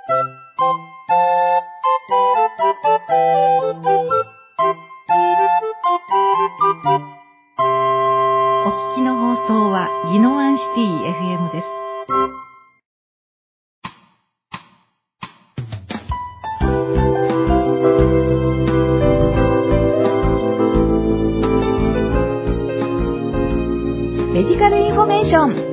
お聞きの放送は宜野湾シティ FM です。メディカルインフォメーション。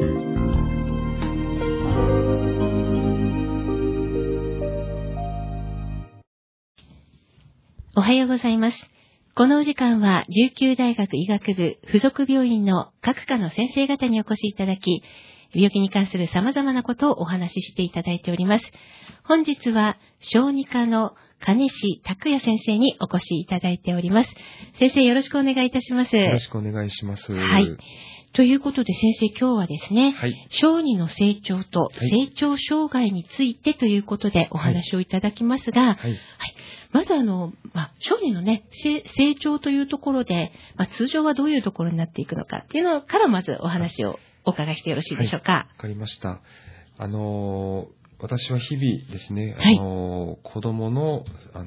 おはようございます。このお時間は琉球大学医学部附属病院の各科の先生方にお越しいただき、病気に関する様々なことをお話ししていただいております。本日は小児科の金師拓也先生にお越しいただいております。先生、よろしくお願いいたします。 よろしくお願いします。 はい。ということで先生、今日はですね、 はい、 小児の成長と成長障害についてということでお話をいただきますが、はいはい、まず小児のね、成長というところで、通常はどういうところになっていくのかっていうのからまずお話をお伺いしてよろしいでしょうか。 わかりました。私は日々ですね、子供の、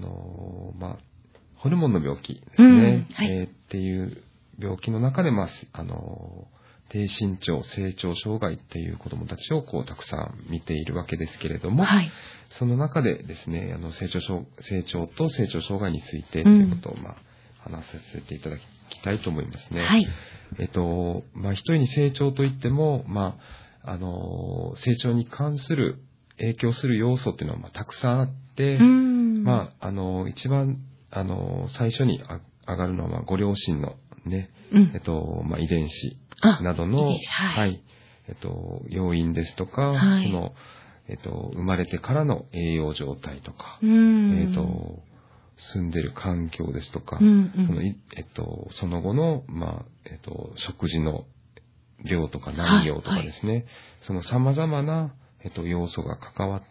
ホルモンの病気ですね、っていう病気の中で、低身長成長障害っていう子どもたちをたくさん見ているわけですけれども、はい、その中でですね、成長と成長障害についてということを話させていただきたいと思いますね。はい、一人に成長といっても、成長に関する影響する要素っていうのはたくさんあって、一番最初に上がるのはご両親のね、遺伝子などの、要因ですとか、はい、生まれてからの栄養状態とか、住んでる環境ですとか、その後の、食事の量とか内容とかですね、その様々な、要素が関わって、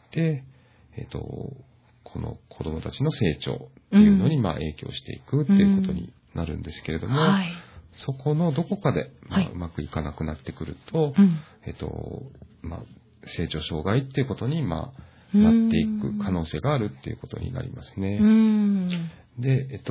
この子供たちの成長っていうのに、影響していくっていうことになるんですけれども、そこのどこかで、うまくいかなくなってくると、成長障害っていうことに、なっていく可能性があるっていうことになりますね。で、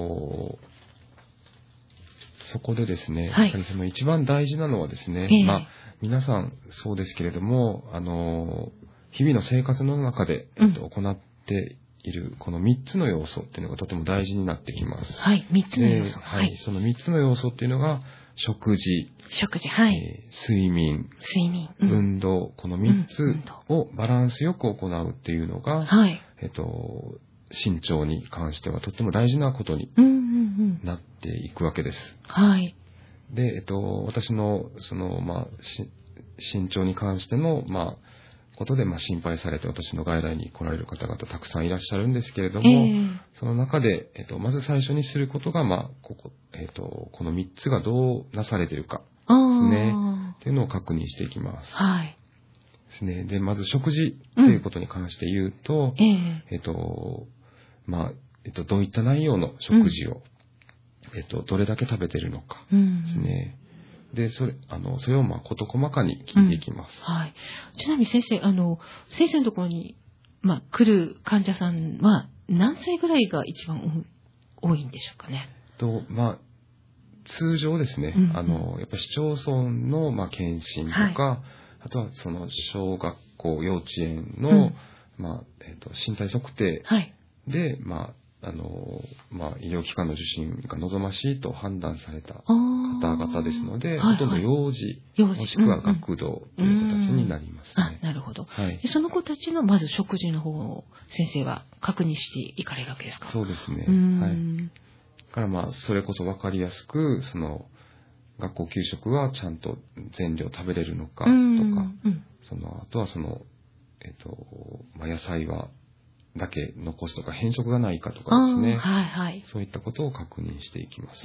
そこでですね、やっぱりその一番大事なのはですね、皆さんそうですけれども、日々の生活の中で、行っているこの3つの要素っていうのがとても大事になってきます。 はい、3つの要素。 はい、その3つの要素っていうのが食事、 はい、 睡眠、運動、この3つをバランスよく行うっていうのが、身長に関してはとっても大事なことになっていくわけです。 はい。 で、私のその身長に関してのことで心配されて私の外来に来られる方々たくさんいらっしゃるんですけれども、その中でまず最初にすることがこの3つがどうなされているかですねっていうのを確認していきます。 はい。 ですね。でまず食事ということに関して言うと、どういった内容の食事を、どれだけ食べているのかですね。で、それを事細かに聞いていきます。 はい。ちなみに先生、先生のところに、来る患者さんは何歳ぐらいが一番多いんでしょうかね。 通常ですね、やっぱ市町村の検診とか、あとはその小学校、幼稚園の、身体測定で、医療機関の受診が望ましいと判断された方々ですので、ほとんど幼児、もしくは学童という形になりますね。 なるほど。その子たちのまず食事の方を先生は確認していかれるわけですか？ そうですね。はい。だからそれこそ分かりやすく、その学校給食はちゃんと全量食べれるのかとか、あとは野菜はだけ残すとか変色がないかとかですね、そういったことを確認していきます。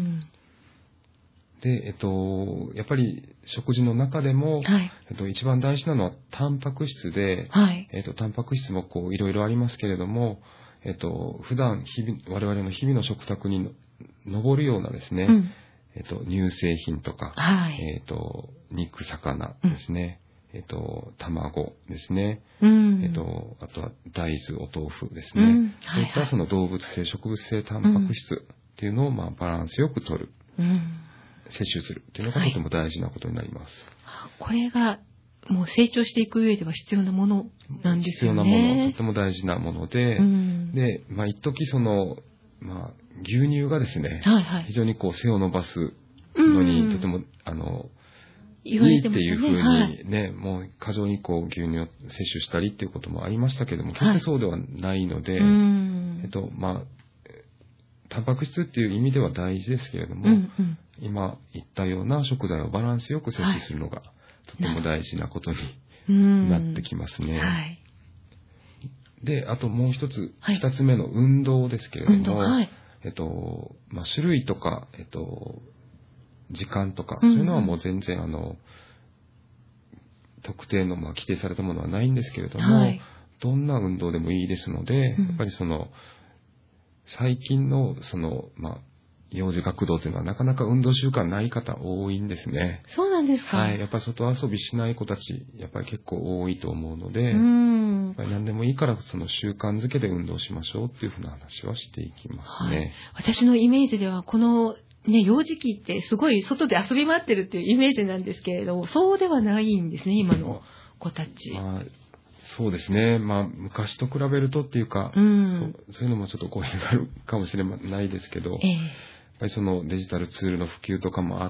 で、やっぱり食事の中でも、一番大事なのはタンパク質で、タンパク質もいろいろありますけれども、普段我々の日々の食卓に上るようなですね、乳製品とか、肉、魚ですね、 卵ですね。あとは大豆、お豆腐ですね。そういったその動物性、植物性タンパク質っていうのをバランスよく取る、摂取するっていうのがとても大事なことになります。 これがもう成長していく上では必要なものなんですよね。 必要なもの、とても大事なもので、で、一時牛乳がですね、非常に背を伸ばすのにとてもいいっていうふうにね、もう過剰に牛乳を摂取したりっていうこともありましたけども、決してそうではないので、タンパク質っていう意味では大事ですけれども、今言ったような食材をバランスよく摂取するのがとても大事なことになってきますね。で、あともう一つ、二つ目の運動ですけれども、種類とか、時間とか、そういうのはもう全然特定の規定されたものはないんですけれども、どんな運動でもいいですので、やっぱり最近の幼児学童というのはなかなか運動習慣ない方多いんですね。 そうなんですか。 やっぱり外遊びしない子たち、やっぱり結構多いと思うので、やっぱり何でもいいから習慣づけで運動しましょうっていうふうな話はしていきますね。 私のイメージではこの幼児期ってすごい外で遊び回ってるっていうイメージなんですけれども、そうではないんですね、今の子たち。 そうですね。昔と比べるとっていうか、そういうのもちょっと語弊があるかもしれないですけど、やっぱりデジタルツールの普及とかもあって、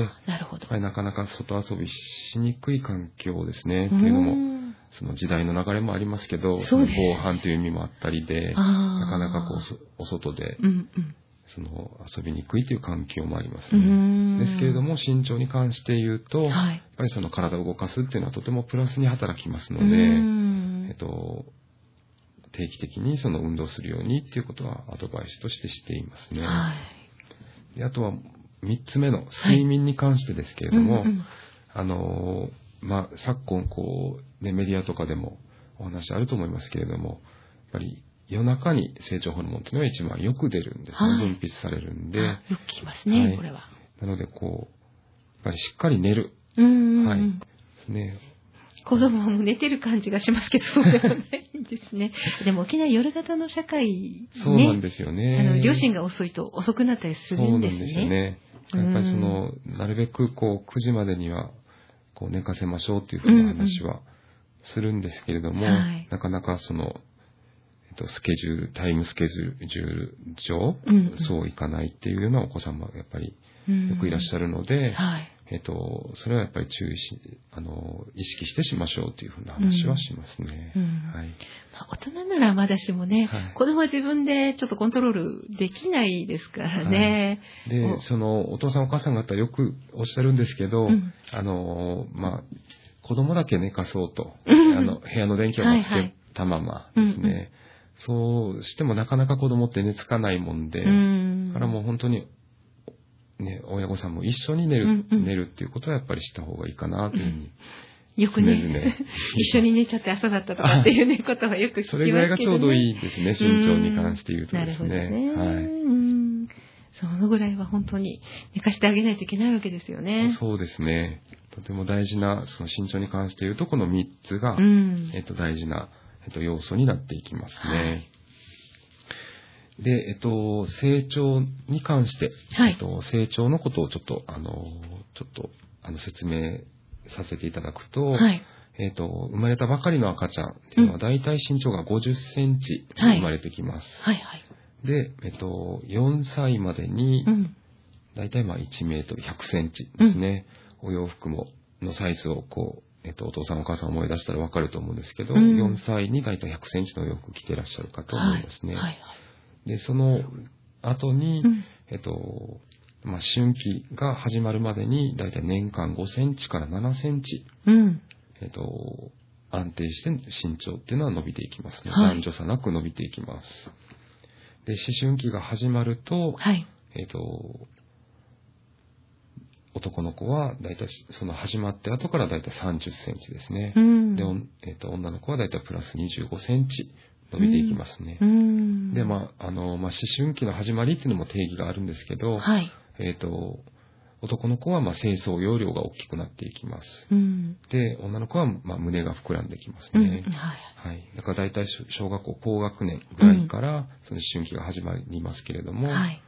なるほど。 やっぱりなかなか外遊びしにくい環境ですね。っていうのも、時代の流れもありますけど、防犯という意味もあったりで、なかなかお外で、遊びにくいという環境もありますね。ですけれども、身長に関して言うと、やっぱり体を動かすっていうのはとてもプラスに働きますので、定期的に運動するようにっていうことはアドバイスとしていますね。で、あとは3つ目の睡眠に関してですけれども、昨今メディアとかでもお話あると思いますけれども、やっぱり夜中に成長ホルモンっていうのは一番よく出るんですね。分泌されるんで。よく聞きますね、これは。 なのでやっぱりしっかり寝る。ですね。 子供も寝てる感じがしますけど、そうではないんですね。でも沖縄夜型の社会、ね、 そうなんですよね。 両親が遅いと遅くなったりするんですね。そうなんですよね。 やっぱりなるべく9時までには寝かせましょうっていうふうな話はするんですけれども、なかなかタイムスケジュール上、そういかないっていうようなお子さんもやっぱりよくいらっしゃるので、それはやっぱり意識してしましょうというふうな話はしますね。 大人ならまだしもね、子供は自分でちょっとコントロールできないですからね。 で、お父さんお母さん方よくおっしゃるんですけど、子供だけ寝かそうと、部屋の電気をつけたままですね。そうしてもなかなか子供って寝つかないもんで、からもう本当に親御さんも一緒に寝るっていうことはやっぱりした方がいいかなというふうに。 よくね、一緒に寝ちゃって朝だったとかっていうことはよく聞きますけどね。 それぐらいがちょうどいいですね、身長に関して言うとですね。 なるほどね。そのぐらいは本当に寝かしてあげないといけないわけですよね。 そうですね。とても大事な、身長に関して言うと、この3つが、大事な、要素になっていきますね。で、成長に関して、成長のことをちょっと説明させていただくと、生まれたばかりの赤ちゃんっていうのはだいたい身長が50センチ生まれてきます。で、4歳までに、だいたい1メートル100センチですね。お洋服のサイズをお父さんお母さん思い出したらわかると思うんですけど、4歳にだいたい100センチのお洋服着てらっしゃるかと思いますね。で、その後に、思春期が始まるまでに、だいたい年間5センチから7センチ、安定して身長っていうのは伸びていきますね。男女差なく伸びていきます。で、思春期が始まると、男の子はだいたい始まって後からだいたい30センチですね。で、女の子はだいたいプラス25センチ。伸びていきますね。で、思春期の始まりっていうのも定義があるんですけど、 男の子は清掃容量が大きくなっていきます。で、女の子は胸が膨らんできますね。はい。だから大体小学校高学年ぐらいからその思春期が始まりますけれども、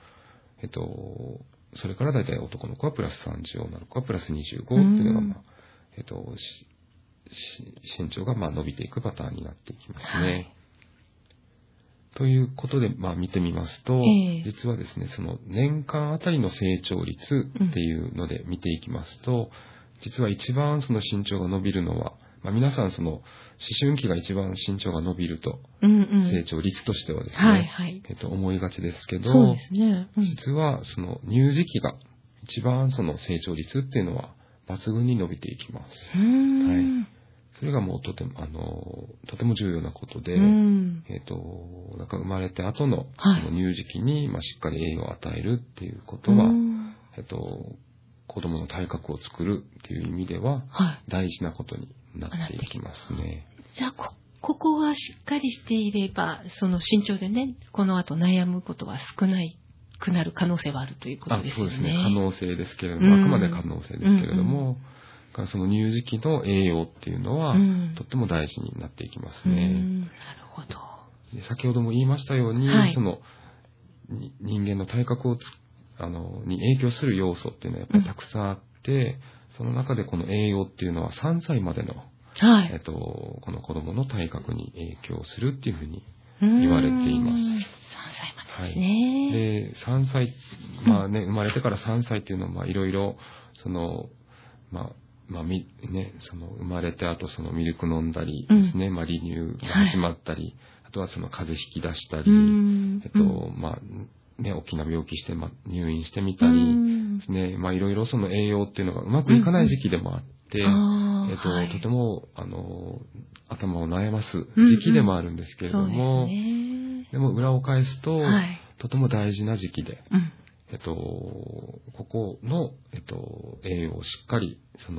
それから大体男の子はプラス30、女の子はプラス25っていうのが、身長が伸びていくパターンになっていきますね。ということで、見てみますと、実はですね、その年間あたりの成長率っていうので見ていきますと、実は一番その身長が伸びるのは、皆さんその思春期が一番身長が伸びると、成長率としてはですね、思いがちですけど、実はその乳児期が一番その成長率っていうのは抜群に伸びていきます。それがもうとても重要なことで、だから生まれて後のその乳児期にしっかり栄養を与えるっていうことは、子供の体格を作るっていう意味では大事なことになっていきますね。 じゃあここがしっかりしていれば、その身長でね、この後悩むことは少ないくなる可能性はあるということですよね。 そうですね。可能性ですけれども、あくまで可能性ですけれども、その乳児期の栄養っていうのは、とっても大事になっていきますね。 なるほど。 先ほども言いましたように、その人間の体格をに影響する要素っていうのはやっぱりたくさんあって、その中でこの栄養っていうのは3歳までの、この子供の体格に影響するっていうふうに言われています。3 歳までですね。 で、3歳、生まれてから3歳っていうのはいろいろ、その、その生まれてあとそのミルク飲んだりですね、離乳が始まったり、あとはその風邪ひき出したり、大きな病気して、入院してみたりですね、いろいろその栄養っていうのがうまくいかない時期でもあって、とても頭を悩ます時期でもあるんですけれども、でも裏を返すと、とても大事な時期で、ここの、栄養をしっかり、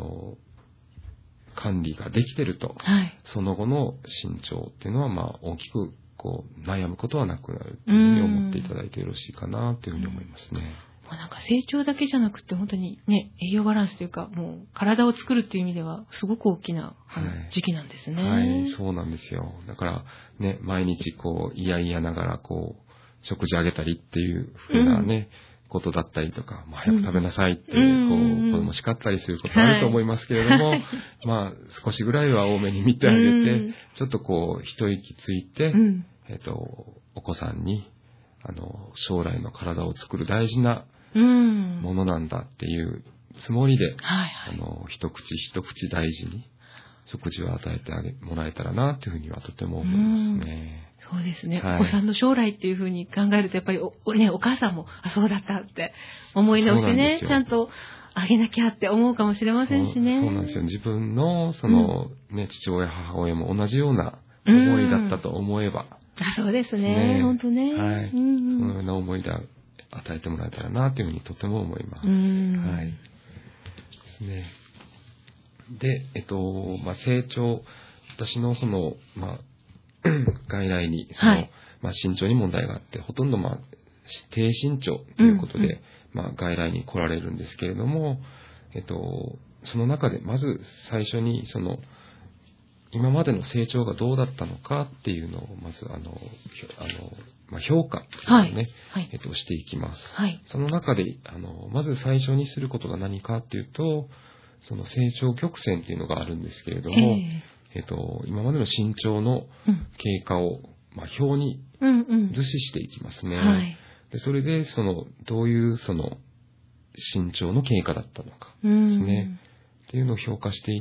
管理ができてると、その後の身長っていうのは、大きく、悩むことはなくなるというふうに思っていただいてよろしいかな、というふうに思いますね。 なんか成長だけじゃなくて、本当にね、栄養バランスというか、もう、体を作るっていう意味では、すごく大きな、時期なんですね。 はい、そうなんですよ。だから、ね、毎日、嫌々ながら、食事あげたりっていうふうなね、ことだったりとか、早く食べなさいって、子供叱ったりすることあると思いますけれども、少しぐらいは多めに見てあげて、ちょっと一息ついて、お子さんに、将来の体を作る大事なものなんだっていうつもりで、一口一口大事に食事を与えてもらえたらなというふうにはとても思いますね。 そうですね。お子さんの将来っていうふうに考えると、やっぱりお母さんも、そうだったって思い直してね、ちゃんとあげなきゃって思うかもしれませんしね。 そうなんですよ。自分の、父親、母親も同じような思いだったと思えば。 そうですね。本当ね。 はい。そのような思いで与えてもらえたらなというふうにとても思います。はい。ですね。で、成長、私の外来に、身長に問題があって、ほとんど低身長ということで、外来に来られるんですけれども、その中で、まず最初に、今までの成長がどうだったのかっていうのを、まず、評価をね、していきます。その中で、まず最初にすることが何かっていうと、その成長曲線っていうのがあるんですけれども、今までの身長の経過を、表に図示していきますね。でそれで、どういう身長の経過だったのかですね。っていうのを評価していって、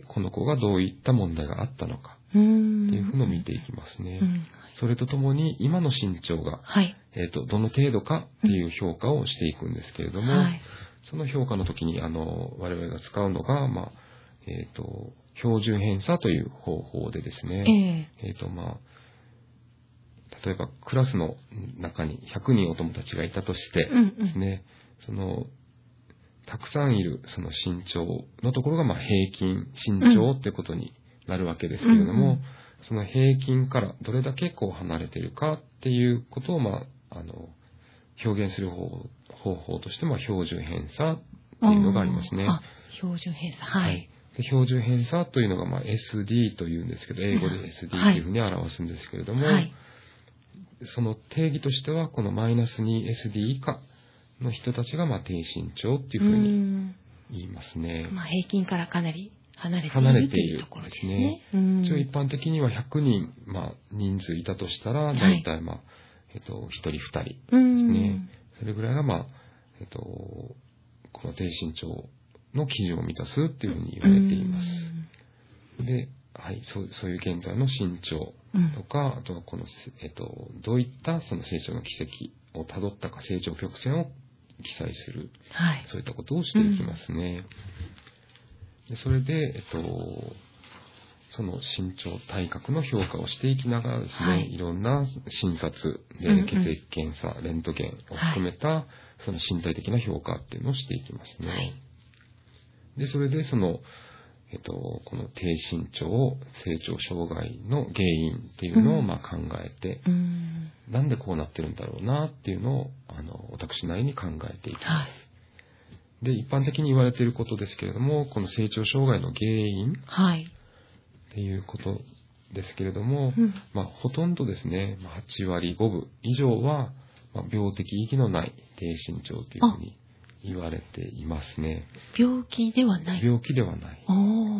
この子がどういった問題があったのかっていうのを見ていきますね。それとともに、今の身長が、どの程度かっていう評価をしていくんですけれども、その評価の時に、我々が使うのが、標準偏差という方法でですね、例えばクラスの中に100人お友達がいたとしてですね、たくさんいるその身長のところが平均身長ってことになるわけですけれども、その平均からどれだけ離れているかっていうことを表現する方法として標準偏差っていうのがありますね。 標準偏差。はい。 で標準偏差というのが、SD というんですけど、英語で SD というふうに表すんですけれども、その定義としては、このマイナス 2SD 以下の人たちが、低身長っていうふうに言いますね。 平均からかなり離れているところですね。 一応一般的には100人、人数いたとしたら、だいたい1人2人ですね。それぐらいが、この低身長の基準を満たすっていうふうに言われています。で、そういう現在の身長とか、あとはこの、どういったその成長の軌跡をたどったか、成長曲線を記載する、そういったことをしていきますね。でそれで、その身長体格の評価をしていきながらですね、いろんな診察で血液検査、レントゲンを含めた、その身体的な評価っていうのをしていきますね。で、それでその、この低身長成長障害の原因っていうのを考えて、なんでこうなってるんだろうなっていうのを私なりに考えていきます。で、一般的に言われていることですけれども、この成長障害の原因っていうことですけれども、ほとんどですね、8割5分以上は、病的意義のない低身長というふうに言われていますね。 病気ではない。 病気ではない。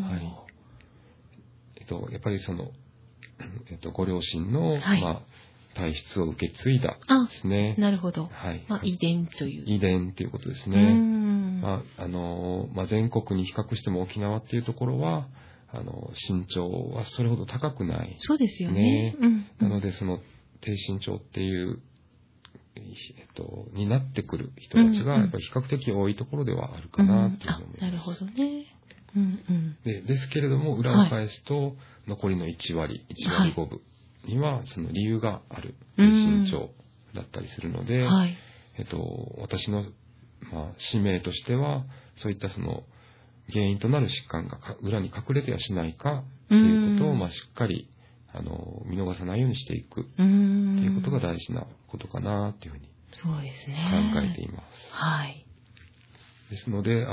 やっぱりその、ご両親の、体質を受け継いだですね。 なるほど。遺伝という。 遺伝ということですね。全国に比較しても沖縄っていうところは、身長はそれほど高くない。 そうですよね。 なので、その低身長っていう、になってくる人たちが、やっぱり比較的多いところではあるかなと思います。 なるほどね。 ですけれども、裏を返すと、残りの1割5分には、その理由がある低身長だったりするので、私の、使命としては、そういったその原因となる疾患が裏に隠れてはしないかということを、しっかり見逃さないようにしていくということが大事なことかなというふうにそうですね。 考えています。ですので、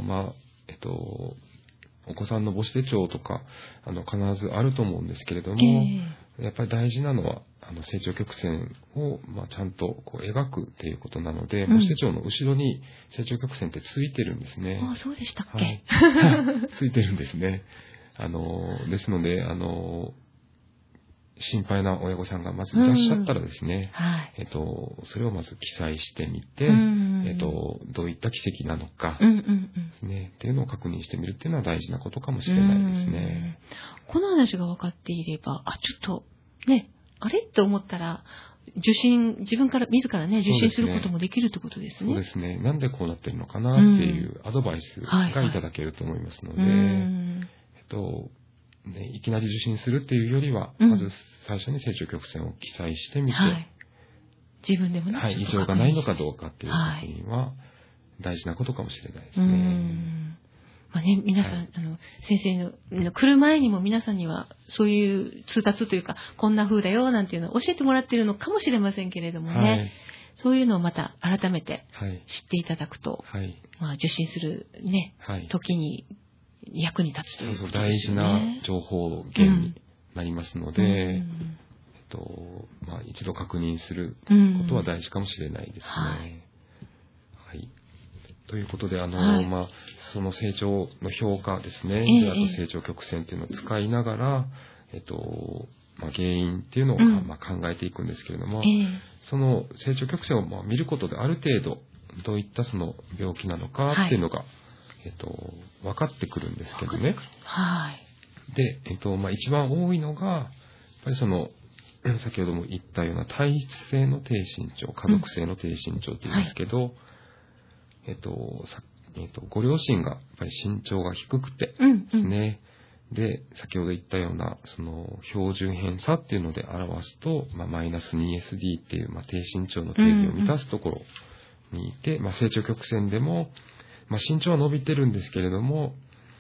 お子さんの母子手帳とか必ずあると思うんですけれども、やっぱり大事なのは成長曲線をちゃんとこう描くっていうことなので、母子手帳の後ろに成長曲線ってついてるんですね。 そうでしたっけ？ ついてるんですね。ですので心配な親御さんがまずいらっしゃったらですね、それをまず記載してみて、どういった奇跡なのかですね、っていうのを確認してみるっていうのは大事なことかもしれないですね。 この話が分かっていれば、ちょっとね、あれって思ったら自分から自らね受診することもできるってことですね。 そうですね。なんでこうなってるのかなっていうアドバイスがいただけると思いますので、いきなり受診するっていうよりは、まず最初に成長曲線を記載してみて、 自分でもね、 異常がないのかどうかっていう確認は大事なことかもしれないですね。 皆さん、先生の来る前にも皆さんにはそういう通達というか、こんな風だよなんていうのを教えてもらっているのかもしれませんけれどもね、そういうのをまた改めて知っていただくと、受診するね、時に役に立つということですよね。 大事な情報源になりますので、一度確認することは大事かもしれないですね。ということで、その成長の評価ですね、あと成長曲線っていうのを使いながら、原因っていうのを考えていくんですけれども、その成長曲線を見ることである程度どういったその病気なのかっていうのが、分かってくるんですけどね。で、一番多いのが、やっぱりその、先ほども言ったような体質性の低身長、家族性の低身長って言いますけど、ご両親がやっぱり身長が低くてですね、で、先ほど言ったような、その標準偏差っていうので表すと、マイナス 2SD っていう、低身長の定義を満たすところにいて、成長曲線でも、身長は伸びてるんですけれども、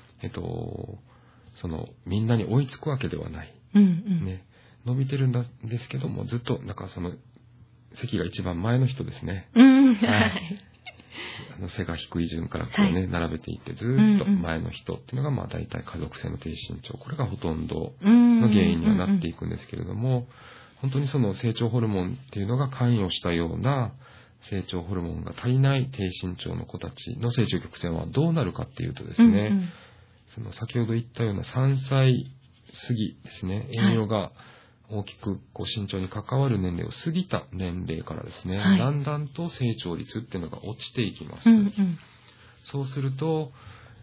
そのみんなに追いつくわけではない、伸びてるんですけども、ずっとその席が一番前の人ですね。 背が低い順からこうね、並べていってずっと前の人っていうのが大体家族性の低身長、これがほとんどの原因にはなっていくんですけれども、本当にその成長ホルモンっていうのが関与したような成長ホルモンが足りない低身長の子たちの成長曲線はどうなるかっていうとですね、その先ほど言ったような3歳過ぎですね、栄養が大きくこう身長に関わる年齢を過ぎた年齢からですね、だんだんと成長率っていうのが落ちていきます。そうすると、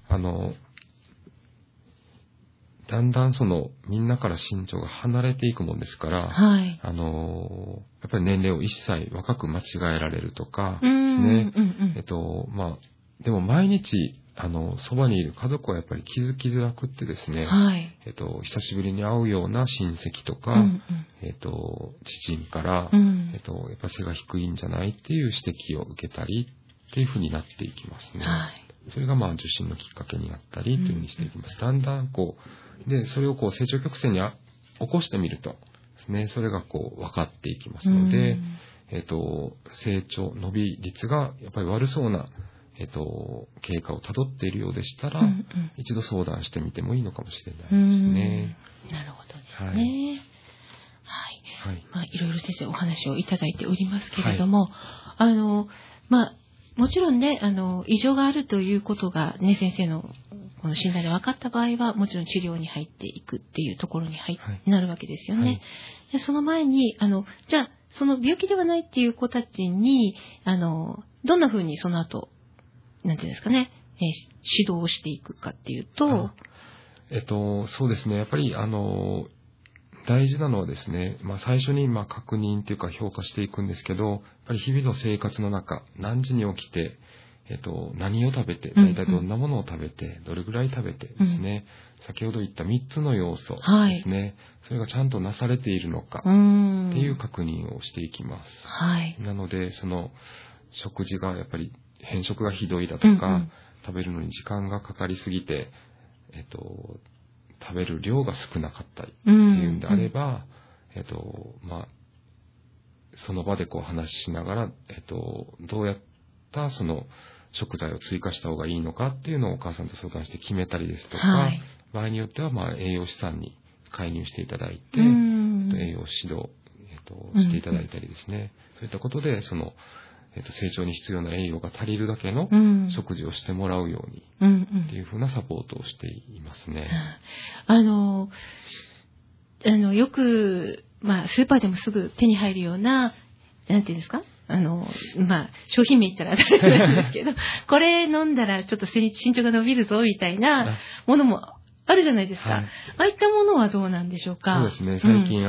だんだんみんなから身長が離れていくもんですから、やっぱり年齢を一切若く間違えられるとかですね、でも毎日、そばにいる家族はやっぱり気づきづらくってですね、久しぶりに会うような親戚とか、知人から、やっぱ背が低いんじゃないっていう指摘を受けたりっていうふうになっていきますね。それが受診のきっかけになったりというふうにしていきます。だんだんで、それを成長曲線に起こしてみるとですね、それが分かっていきますので、成長、伸び率がやっぱり悪そうな経過をたどっているようでしたら、一度相談してみてもいいのかもしれないですね。 なるほどですね。いろいろ先生お話をいただいておりますけれども、もちろんね、異常があるということがね、先生のこの診断で分かった場合は、もちろん治療に入っていくっていうところになるわけですよね。でその前に、じゃあ、その病気ではないっていう子たちに、どんな風にその後、なんていうんですかね、指導をしていくかっていうと、 そうですね。やっぱり、大事なのはですね、最初に確認というか評価していくんですけど、やっぱり日々の生活の中、何時に起きて、何を食べて、大体どんなものを食べて、どれぐらい食べてですね、先ほど言った3つの要素ですね、それがちゃんとなされているのかっていう確認をしていきます。なので、食事がやっぱり偏食がひどいだとか、食べるのに時間がかかりすぎて、食べる量が少なかったりっていうんであれば、その場で話しながら、どうやった食材を追加した方がいいのかっていうのをお母さんと相談して決めたりですとか、場合によっては栄養士さんに介入していただいて、栄養指導、していただいたりですね、そういったことで成長に必要な栄養が足りるだけの食事をしてもらうようにっていうふうなサポートをしていますね。 よく、スーパーでもすぐ手に入るような、なんていうんですか？商品名言ったら当たりなんですけど、これ飲んだらちょっと身長が伸びるぞみたいなものもあるじゃないですか。ああいったものはどうなんでしょうか？ そうですね。最近、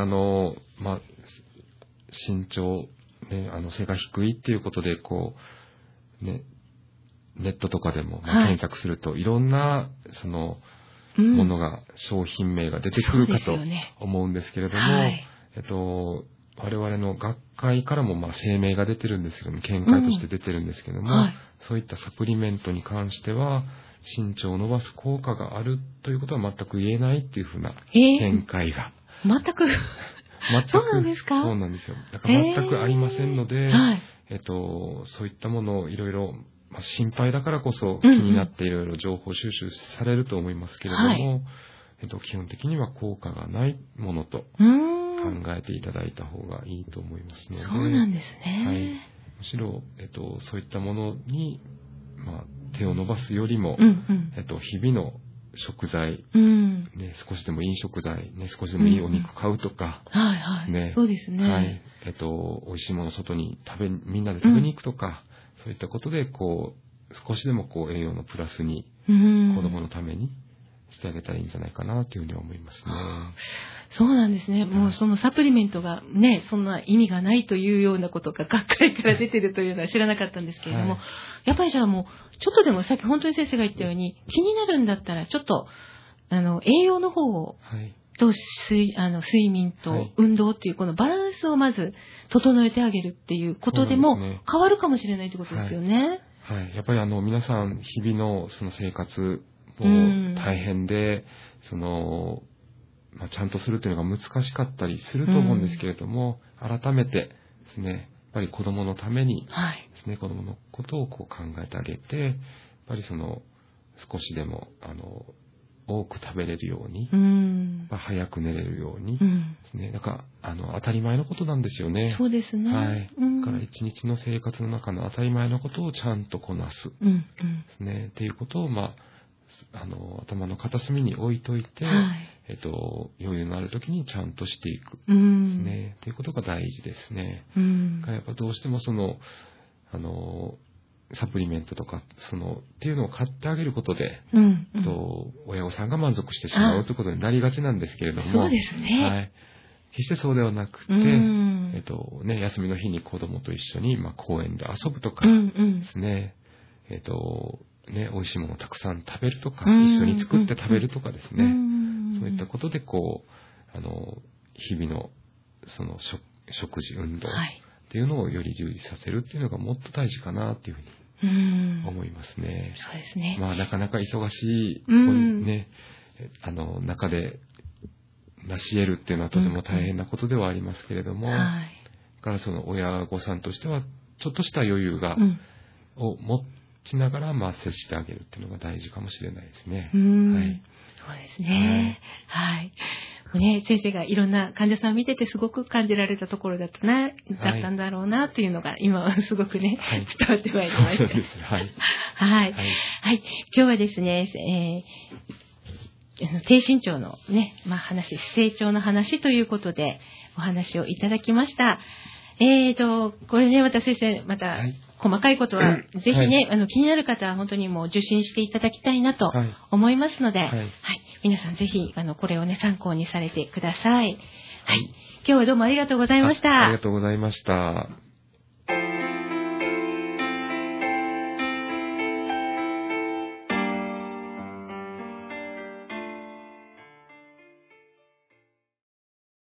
身長、背が低いっていうことで、ネットとかでも検索すると、いろんな、ものが、商品名が出てくるかと思うんですけれども、我々の学会からも声明が出てるんですけども、見解として出てるんですけども、そういったサプリメントに関しては、身長を伸ばす効果があるということは全く言えないっていうふうな見解が。 全くそうなんですか？ そうなんですよ。だから全くありませんので、そういったものをいろいろ、心配だからこそ気になっていろいろ情報収集されると思いますけれども、基本的には効果がないものと考えていただいた方がいいと思いますので。 そうなんですね。 むしろ、そういったものに、手を伸ばすよりも、日々の食材、少しでもいい食材、少しでもいいお肉買うとか、 そうですね。 美味しいもの外にみんなで食べに行くとか、そういったことで、少しでも栄養のプラスに、子供のためにしてあげたらいいんじゃないかなというふうに思いますね。 そうなんですね。もうそのサプリメントがね、そんな意味がないというようなことが学会から出てるというのは知らなかったんですけれども、やっぱりじゃあもう、ちょっとでもさっき本当に先生が言ったように、気になるんだったら、ちょっと、栄養の方を、と睡眠と運動っていうこのバランスをまず整えてあげるっていうことでも変わるかもしれないってことですよね。 やっぱり皆さん日々のその生活も大変で、ちゃんとするというのが難しかったりすると思うんですけれども、改めてですね、 ぱり子供のためにですね、子供のことをこう考えてあげて、やっぱり少しでも多く食べれるように、早く寝れるようにですね。だから当たり前のことなんですよね。 そうですね。 はい。だから一日の生活の中の当たり前のことをちゃんとこなすですね。っていうことを頭の片隅に置いといて、余裕のある時にちゃんとしていくですね。っていうことが大事ですね。やっぱどうしてもサプリメントとかっていうのを買ってあげることで、親御さんが満足してしまうということになりがちなんですけれども、 そうですね。 はい。決してそうではなくて、休みの日に子供と一緒に公園で遊ぶとかですね、美味しいものをたくさん食べるとか、一緒に作って食べるとかですね、そういったことで日々の食事、運動っていうのをより充実させるっていうのがもっと大事かなっていうふうに思いますね。 そうですね。 なかなか忙しい中で成し得るっていうのはとても大変なことではありますけれども、だから親御さんとしてはちょっとした余裕を持ちながら接してあげるっていうのが大事かもしれないですね。はい。 そうですね。はい。先生がいろんな患者さんを見ててすごく感じられたところだったんだろうなっていうのが今はすごく伝わってまいりました。そうです。はい。はい。はい。今日はですね、低身長の話、成長の話ということでお話をいただきました。これね、また先生、細かいことは、ぜひね、気になる方は本当にもう受診していただきたいなと思いますので、皆さんぜひ、これをね、参考にされてください。はい。今日はどうもありがとうございました。 ありがとうございました。